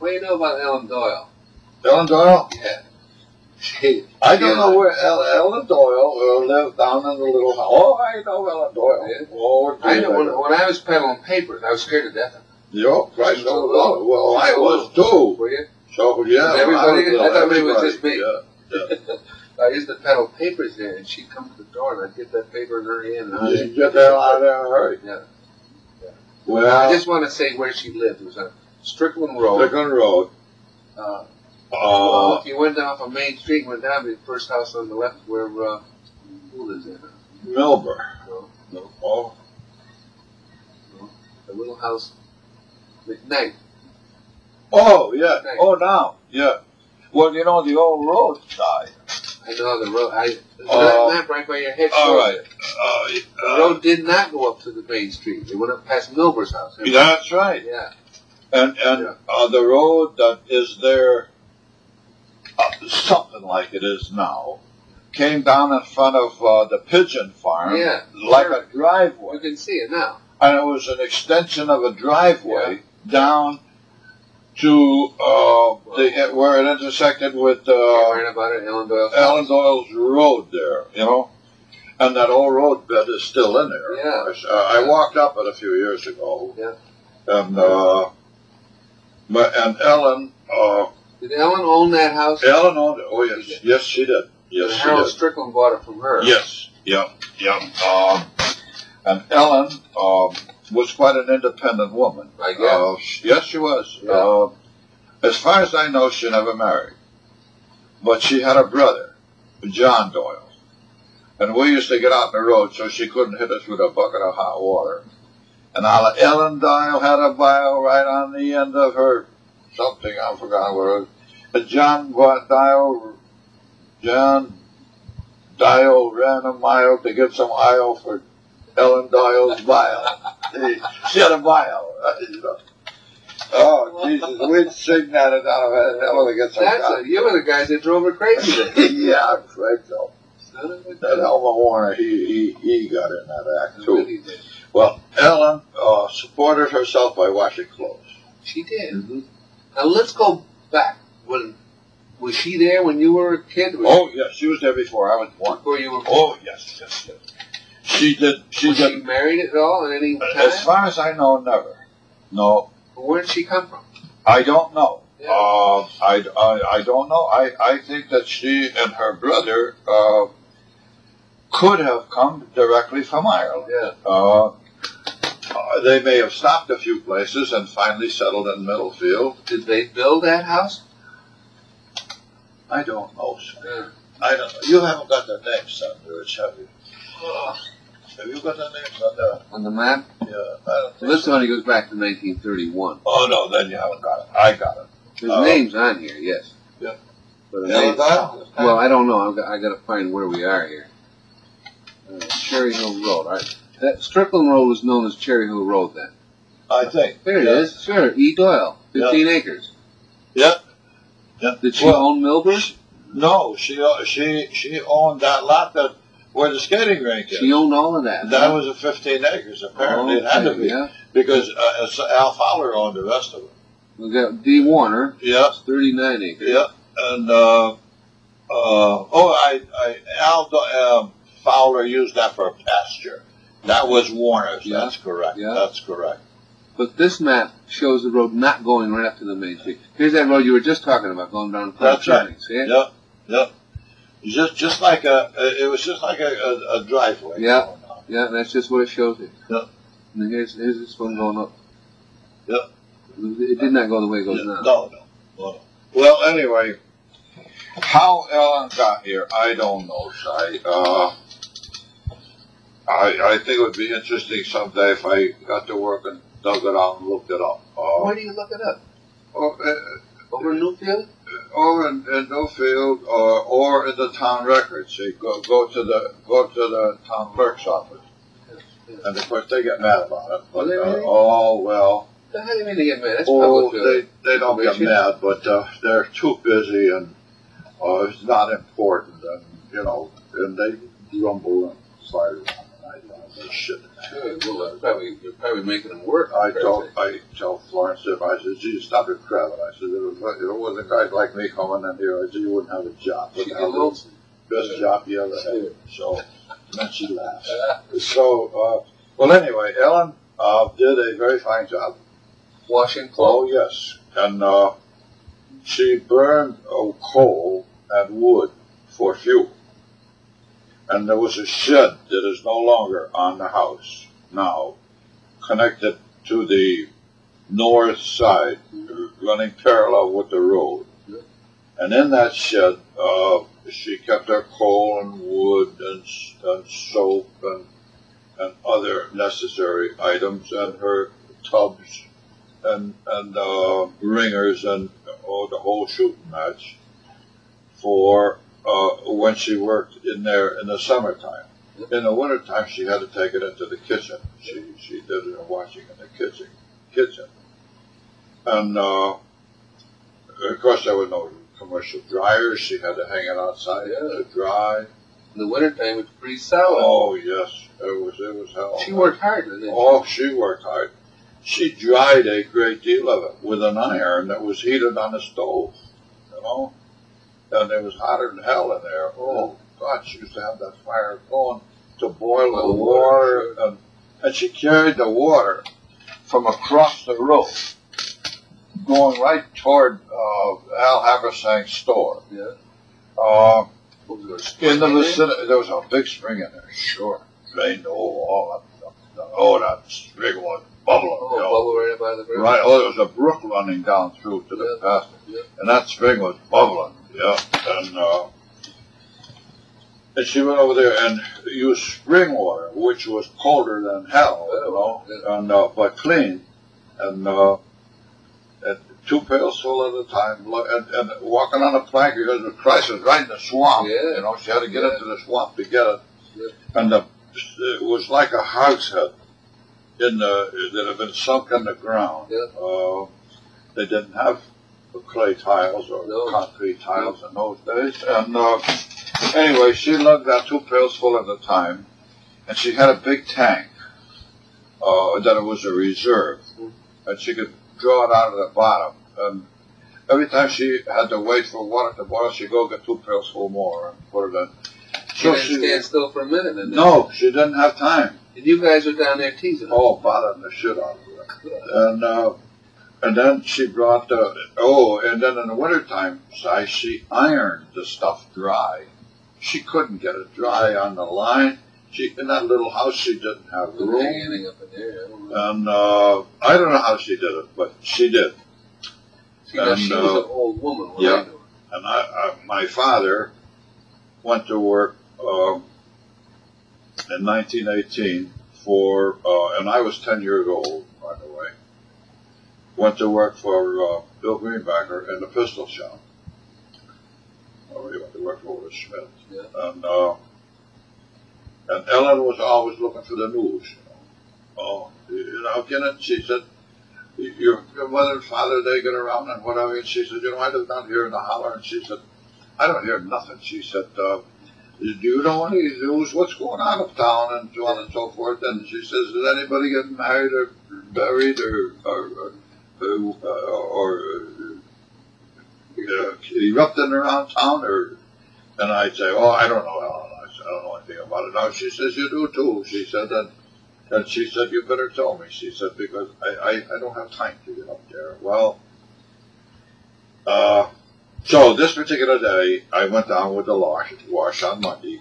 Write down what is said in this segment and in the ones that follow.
What do you know about Ellen Doyle? Ellen Doyle? Yeah. I don't know where Ellen Doyle lived down in the little house. Oh, I know Ellen Doyle. Yeah. Oh, I know when I was peddling papers, I was scared to death of them. Yeah, Christ, well, I was too. Were you? So, yeah. Everybody? I thought maybe it was just me. Yeah. I used to peddle papers there, and she'd come to the door, and I'd get that paper in her hand. And You get that out of there, hurry. Yeah. Well, I just want to say where she lived. It was on Strickland Road. Strickland Road. Well, if you went down from Main Street and went down to the first house on the left where, who lives there? Milburn. No. Oh. No. The little house. McKnight. Oh, yeah. Nice. Oh, now. Yeah. Well, you know, the old road side. I know the road. That map right by your head. All right. The road did not go up to the Main Street. It went up past Milbur's house. That's right. Yeah. And the road that is there, something like it is now, came down in front of the pigeon farm, like a driveway. You can see it now. And it was an extension of a driveway down to where it intersected with right about it, Ellen Doyle's road there, you know. And that old road bed is still in there. Yeah. Of course. I walked up it a few years ago. Yeah. And Ellen. Did Ellen own that house? Ellen owned it. Oh yes, yes she did. Yes, and she Harold did. Strickland bought it from her. Yes. Yep. And Ellen was quite an independent woman. I guess. Yes, she was. Yeah. As far as I know, she never married. But she had a brother, John Doyle. And we used to get out on the road so she couldn't hit us with a bucket of hot water. And Ellen Doyle had a bio right on the end of her something, I forgot what it was. And John Doyle ran a mile to get some oil for Ellen Doyle's vial. She had a vial, you know. Oh, Jesus, we'd sing that and Ellen would get some you were the guys that drove her crazy then. Yeah, I'm afraid so. That Elmer Warner, he got in that act too. Well, Ellen supported herself by washing clothes. She did. Mm-hmm. Now let's go back. Was she there when you were a kid? Oh, yes, she was there before I was born. Before you were born? Oh, yes. She did. Was she married at all at any time? As far as I know, never. No. Where did she come from? I don't know. Yeah. I don't know. I think that she and her brother could have come directly from Ireland. Yeah. They may have stopped a few places and finally settled in Middlefield. Did they build that house? I don't know, sir. Yeah. I don't know. You haven't got the names on Rich, have you? Have you got the names on the map? Yeah, I don't think this only goes back to 1931. Oh, no, then you haven't got it. I got it. There's names on here, yes. Yeah. Well, I don't know. I got to find where we are here. Cherry Hill Road. All right. That Strickland Road was known as Cherry Hill Road then. I think. There it is. Sure. E. Doyle. 15 acres. Yeah. Did she own Milburn? No, she owned that lot where the skating rink is. She owned all of that. That was a 15 acres, apparently. It had to be. Yeah. Because Al Fowler owned the rest of it. We got D. Warner. Yeah. It's 39 acres. Yeah. And, Al Fowler used that for a pasture. That was Warner's. Yeah. That's correct. Yeah. That's correct. But this map shows the road not going right up to the main street. Here's that road you were just talking about, going down to That's right. See it? Yep. Yep. Just like it was just like a driveway. Yeah. Yeah, that's just what it shows here. Yep. And here's this one going up. Yep. It did not go the way it goes now. No. Well, anyway, how Ellen got here, I don't know, Si. I think it would be interesting someday if I got to work and dug it out and looked it up. Where do you look it up? Over in Newfield? Over in Newfield, or in the town records. So you go to the town clerk's office, and of course they get mad about it. But, oh well. How do you mean they get mad? That's public. They don't get mad, but they're too busy and it's not important, and and they grumble and fight around. this shit. Good. Well, you're probably making them work. I tell Florence, I said, geez, stop your crabbing. I said, if it wasn't guys like me coming in here, I said, you wouldn't have a job. She get lonesome. Best job you ever had. So, and then she laughs. So, well, anyway, Ellen did a very fine job. Washing Oh, clothes. yes. And she burned coal and wood for fuel. And there was a shed that is no longer on the house now, connected to the north side, running parallel with the road. Yeah. And in that shed, she kept her coal and wood and soap and other necessary items, and her tubs and ringers and the whole shooting match for when she worked in there in the summertime. In the wintertime, she had to take it into the kitchen. She did her washing in the kitchen. And of course, there were no commercial dryers. She had to hang it outside to dry. In the wintertime, it's pretty solid. Oh yes, it was hell. She worked hard, didn't she? Oh, she worked hard. She dried a great deal of it with an iron that was heated on the stove, you know. And it was hotter than hell in there. Oh, God, she used to have that fire going to boil the water. And she carried the water from across the road, going right toward Al Haversang's store. Yeah. In the vicinity, there was a big spring in there. Sure. Rained all that. Oh, that spring was bubbling. Oh, bubble right by the ground. Right. Oh, there was a brook running down through to the pasture. Yeah. And that spring was bubbling. Yeah. And she went over there and used spring water, which was colder than hell, you know, and but clean. And 2 pails full at a time, and walking on a plank because the Christ was right in the swamp. Yeah. You know, she had to get into the swamp to get it. Yeah. And it was like a hogshead that had been sunk in the ground. Yeah. They didn't have clay tiles or concrete tiles in those days. And anyway, she lugged that 2 pails full at a time, and she had a big tank that it was a reserve, and she could draw it out of the bottom. And every time she had to wait for water to boil, she'd go get 2 pails full more and put it in. She didn't stand still for a minute. No, she didn't have time. And you guys were down there teasing her. Oh, bothering the shit out of her. And then she brought and then in the wintertime, she ironed the stuff dry. She couldn't get it dry on the line. In that little house, she didn't have room. Hanging up in there. And I don't know how she did it, but she did. See, now she was an old woman when I knew her. And my father went to work in 1918 and I was 10 years old, by the way. Went to work for Bill Greenbacker in the pistol shop. He went to work for Otis Smith. Yeah. And Ellen was always looking for the news, you know. Oh, you know, Kenneth, she said, your mother and father, they get around and whatever. And she said, you know, I live down here in the holler. And she said, I don't hear nothing. She said, do you know any news? What's going on uptown and so on and so forth? And she says, is anybody getting married or buried or erupting around town? And I'd say, oh, I don't know, Ellen. I don't know anything about it. Now she says, you do too. She said that. And she said, you better tell me. She said, because I don't have time to get up there. Well, so this particular day, I went down with the wash on Monday,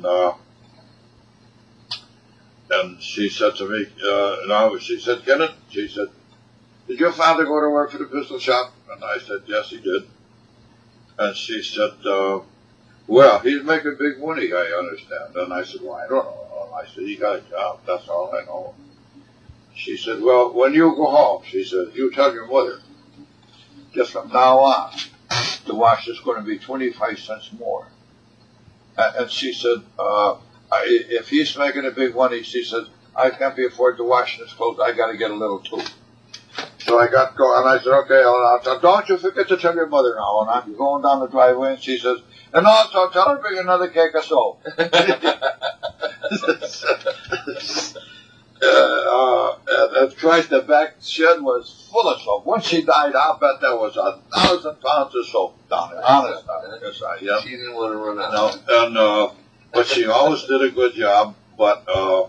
and she said to me, she said, Kenneth, she said, did your father go to work for the pistol shop? And I said, yes, he did. And she said, well, he's making big money, I understand. And I said, well, I don't know. I said, he got a job, that's all I know. She said, well, when you go home, she said, you tell your mother, just from now on, the wash is going to be 25 cents more. And she said, if he's making a big money, she said, I can't be afford to wash his clothes, I got to get a little too. So I got going, and I said, okay, don't you forget to tell your mother now. And I'm going down the driveway, and she says, and also tell her to bring another cake of soap. And Christ, the back shed was full of soap. When she died, I'll bet there was 1,000 pounds of soap down there. Honest, yeah. She didn't want to run out. No, and but she always did a good job. But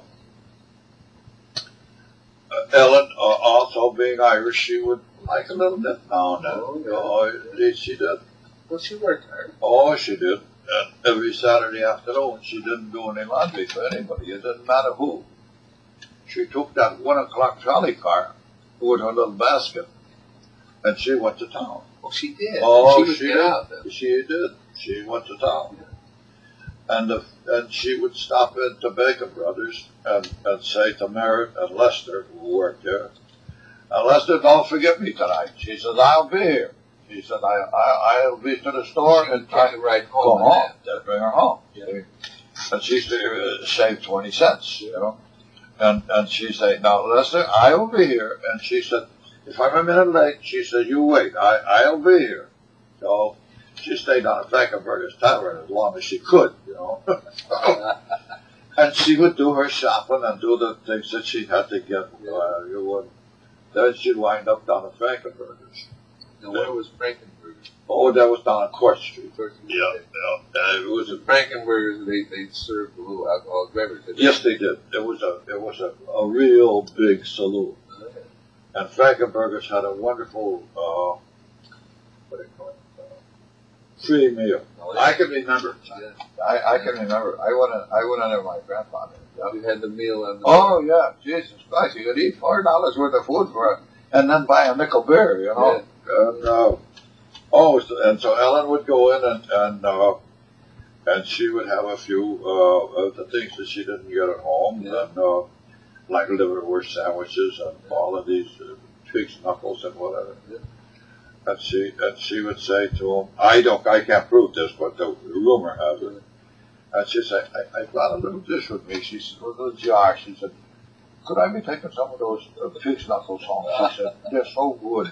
Ellen, also being Irish, she would like a little bit now and then. Oh, she did. Well, she worked hard. Oh, she did. And every Saturday afternoon, she didn't do any laundry for anybody. It didn't matter who. She took that 1 o'clock trolley car with her little basket, and she went to town. Oh, she did. Oh, she she did. did. Out then. She did. She went to town. And she would stop into Bacon Brothers and say to Merritt and Lester, who worked there, Lester, don't forget me tonight. She says, I'll be here. She said, I'll be to the store and try to ride home. Go home. They'd bring her home. Yeah. And she saved 20 cents, you know. And she said, now, Lester, I will be here. And she said, if I'm a minute late, she said, you wait. I'll be here. So she stayed down at Frankenberger's Tavern as long as she could, you know. And she would do her shopping and do the things that she had to get. Then she'd wind up down at Frankenberger's. Now, where was Frankenberger's? Oh, that was down on Court Street. Yeah. It was at Frankenberger's. They served a little alcoholic beverage. Yes, they did. It was a real big saloon. Okay. And Frankenberger's had a wonderful what do you call it? Free meal. Oh, yeah. I can remember. Yeah. I can remember. I went in there with my grandfather. We had the meal on the. Oh yeah, Jesus Christ! You could eat $4 worth of food for it, and then buy a nickel beer, you know. Yeah. And so Ellen would go in and she would have a few of the things that she didn't get at home, and like liverwurst sandwiches and all of these pig's knuckles and whatever. Yeah. And she would say to him, I can't prove this, but the rumor has it. And she'd say, I brought a little dish with me. She said, a little jar. She said, could I be taking some of those pig's knuckles home? She said, they're so good.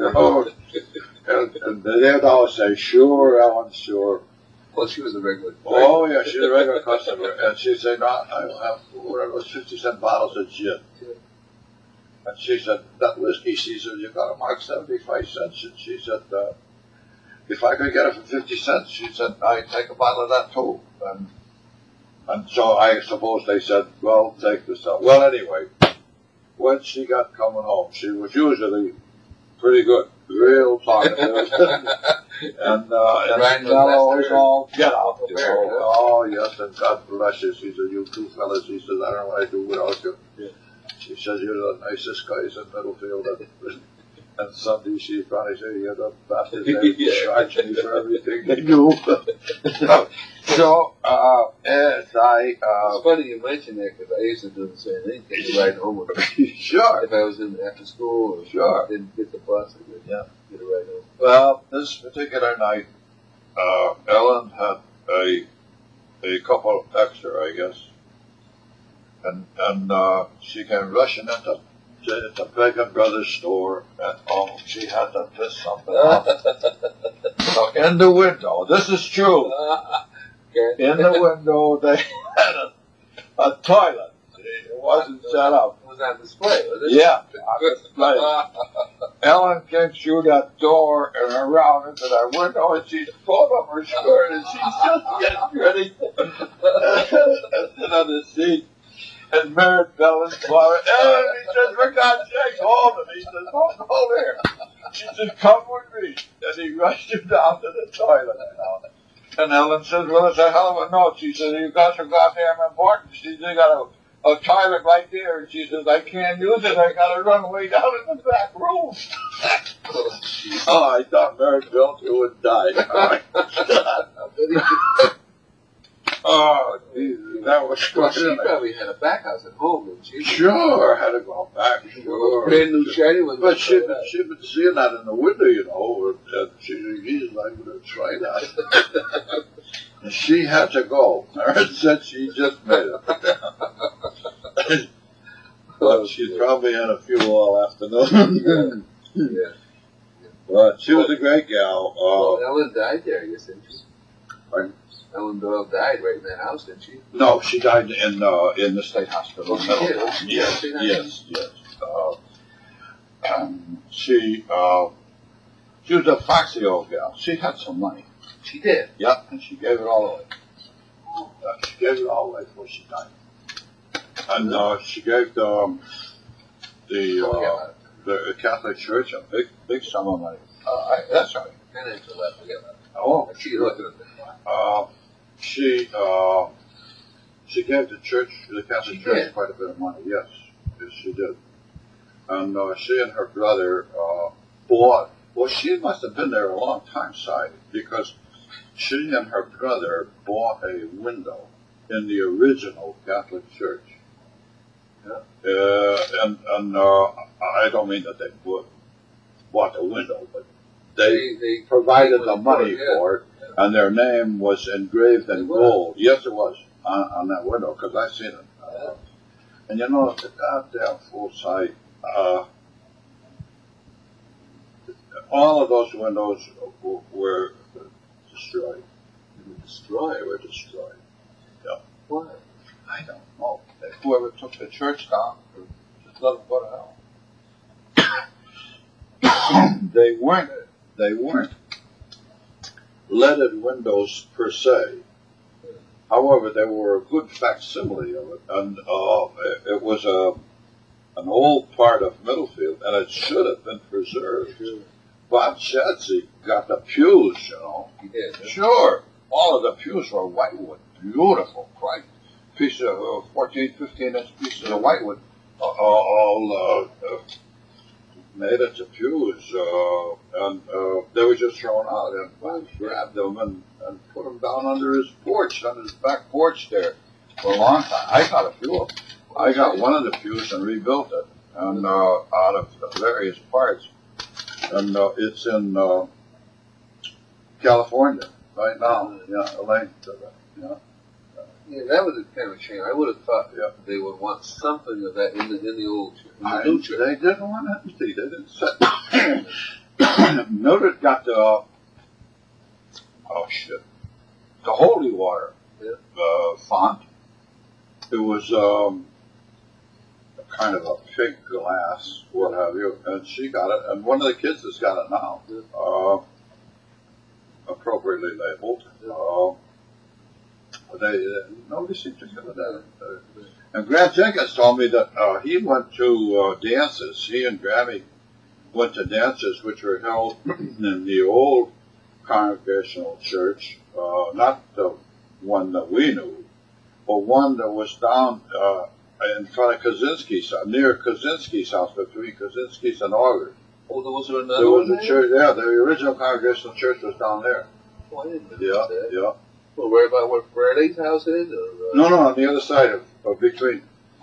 And they'd always say, sure, Ellen, sure. Well, she was a regular. Oh, yeah, she was a regular customer. And she'd say, no, I'll have one of those 50-cent bottles of gin. And she said, that whiskey, she said, you got to mark 75 cents. And she said, if I could get it for 50 cents, she said, I'd take a bottle of that too. And so I suppose they said, well, take this up. Well, anyway, when she got coming home, she was usually pretty good, real talkative. and mellow as all get out. You know? Oh, yes, and God bless you. She said, you two fellas, he says, I don't know what I'd do without you. Yeah. She says, you're the nicest guys in Middlefield. And Sunday she probably said, you're the bastard. They charge me for everything they do. So, as it's funny you mention that because I used to do the same thing. Take a ride home with her. Sure. If I was in after school or sure. Didn't get the bus, I would get a ride home. Well, this particular night, Ellen had a couple extra, I guess. And she came rushing into the Bacon Brothers store, and she had to piss something off. So in the window, this is true. In the window, they had a toilet. It wasn't set up. It was on display, was it? Yeah, on display. Ellen came through that door and around into that window, and she pulled up her skirt, and she's just getting ready to sit on the seat. And Merritt fell and swallowed. And he says, for God's sake, hold him. He says, don't hold here. She said, come with me. And he rushed him down to the toilet. And Ellen says, well, it's a hell of a note. She says, you guys are goddamn important. She says, you got a toilet right there. And she says, I can't use it. I got to run way down in the back room. I thought Merritt Bill would die. Oh, Jesus, that was well, she probably had a back house at home, didn't she? Sure, had to go back, sure. Brand new shiny one. But she'd been seeing that in the window, you know, and she said, Jesus, I'm going to try that. And she had to go. Merritt said she just made it. But she'd probably had a few all afternoon. Yeah. But she was a great gal. Well, Ellen died there, I guess, didn't she? Pardon? Ellen Doyle died right in that house, didn't she? No, she died in the state hospital. Oh, she did? Oh, she Yes, did? yes, yes. She was a foxy old gal. She had some money. She did? Yep, and she gave it all away. She gave it all away before she died. And she gave the Catholic Church a big sum of money. That's right. Financial left, forget about it. Oh, She looked at it. She gave the Catholic She Church did? quite a bit of money. Yes, yes, she did. And she and her brother bought. Well, she must have been there a long time, Si, because she and her brother bought a window in the original Catholic Church. Yeah. And I don't mean that they bought the window, but they provided the money for it, and their name was engraved in gold. Yes, it was on that window, because I've seen it. And you know, it's a goddamn full site. All of those windows were destroyed. They were destroyed. Yeah. Why? I don't know. Whoever took the church down, just let them go to hell. They weren't leaded windows per se. However, they were a good facsimile of it, and it was an old part of Middlefield, and it should have been preserved. Bob Shadsey got the pews, you know. He did. Sure. All of the pews were whitewood. Beautiful, right? Piece of 14, 15-inch pieces of whitewood, all made into pews, and they were just thrown out. And Bob grabbed them and put them down under his porch, under his back porch there for a long time. I got a few of them. I got one of the pews and rebuilt it, and out of various parts. And it's in California right now. Yeah, Elaine. Yeah. Yeah, that was a kind of a shame. I would have thought they would want something of that in the old church. In the new church. They didn't want it. They didn't set. Mildred got the the holy water font. It was kind of a pink glass, what have you, and she got it, and one of the kids has got it now, appropriately labeled. Nobody seems to give it that. And Grant Jenkins told me that he went to dances. He and Grammy went to dances which were held in the old Congregational Church, not the one that we knew, but one that was down in front of Kaczynski's, near Kaczynski's house, between Kaczynski's and August. Oh, there was another There was one a church, yeah, the original Congregational Church was down there. Oh, I didn't know that. Yeah. Well, where about where Faraday's house is? Or, No, on the other side of between.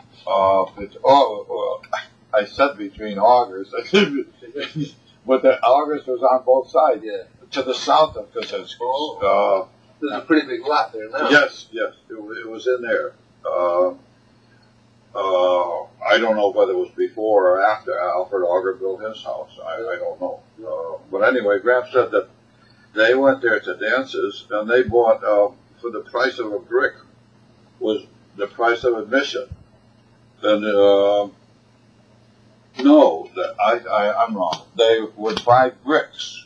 I said between August, but the August was on both sides. Yeah. To the south of Kaczynski's. Oh. There's a pretty big lot there now. Yes, it was in there. I don't know whether it was before or after Alfred Auger built his house. I don't know. But anyway, Graham said that they went there to dances, and they bought, for the price of a brick, was the price of admission. And, no, I'm wrong. They would buy bricks,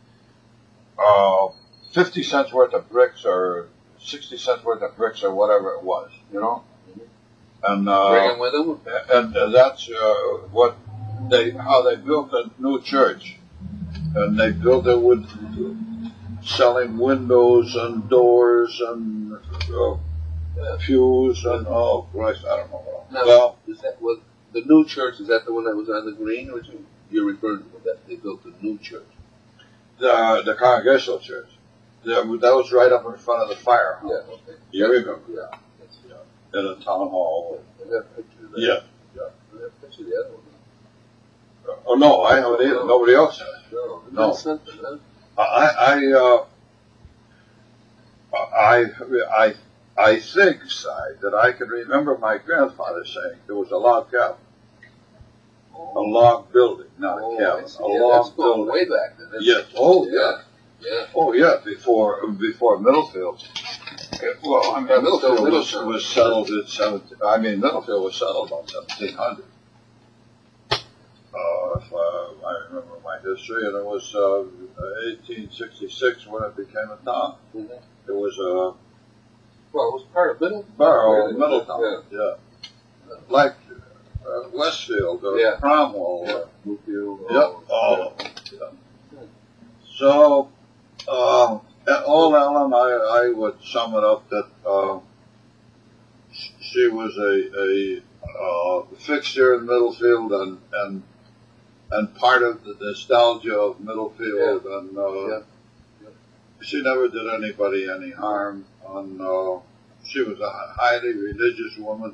50 cents worth of bricks or 60 cents worth of bricks or whatever it was, you know? And, Bring them with them? and that's how they built the new church. And they built it with selling windows and doors and pews and oh Christ, I don't know. Now, Well, is that what the new church? Is that the one that was on the green, or you're referring to that they built the new church? the Congregational Church. That was right up in front of the firehouse. Yeah. Okay. You remember? Yeah. In a town hall. I got a picture of that. Yeah. I got a picture of the other one. Oh no, I haven't either. Nobody else has. No. No. Something, huh? I think, Si, that I can remember my grandfather saying there was a log cabin, a log building, not a cabin, I see. a Yeah, log that's going building. way back then. Yes. Oh yeah. Yeah. Oh yeah, before Middlefield. Well, I mean, Middlefield was settled at 17. I mean, Middlefield was settled about 1700. If I remember my history, and it was 1866 when it became a town. Mm-hmm. It was well, it was part of Middletown. Yeah. Like Westfield or Cromwell. Yeah. Bluefield. Yeah. So, all Ellen, I would sum it up that she was a fixture in Middlefield and part of the nostalgia of Middlefield, and she never did anybody any harm. She was a highly religious woman,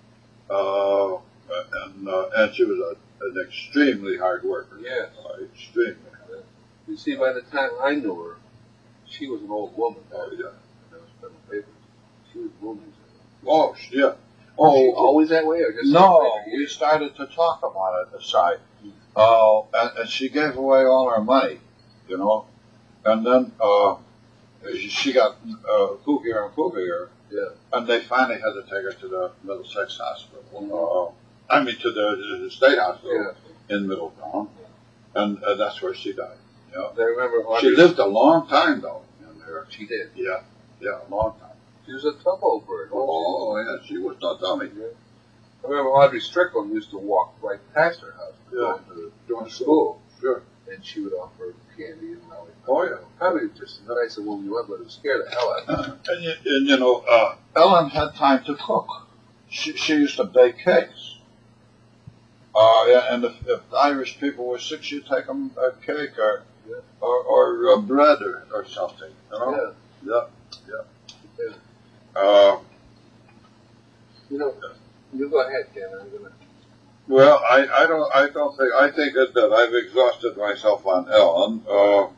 and she was an extremely hard worker. Yes. Extremely. You see, by the time I knew her, she was an old woman. Oh, yeah. She was booming. Oh, yeah. Was she always that way? Or just no, we started to talk about it aside. And she gave away all her money, you know. And then she got pookier and pookier. Yeah. And they finally had to take her to the Middlesex Hospital. I mean, to the state hospital in Middletown. And that's where she died. You know? I remember she lived a long time, though. She did. Yeah, a long time. She was a tough old bird. Oh, yeah, she was no dummy. Yeah. I remember Audrey Strickland used to walk right past her house going to school. Sure. And she would offer candy and lollipop. Oh, yeah. Probably just as nice a woman you was, but it would scare the hell out of her. And you know, Ellen had time to cook. She used to bake cakes. And if the Irish people were sick, she'd take them a cake or bread or something. You know? Yeah. You know, you go ahead, Ken. I'm gonna. Well, I think that I've exhausted myself on Ellen.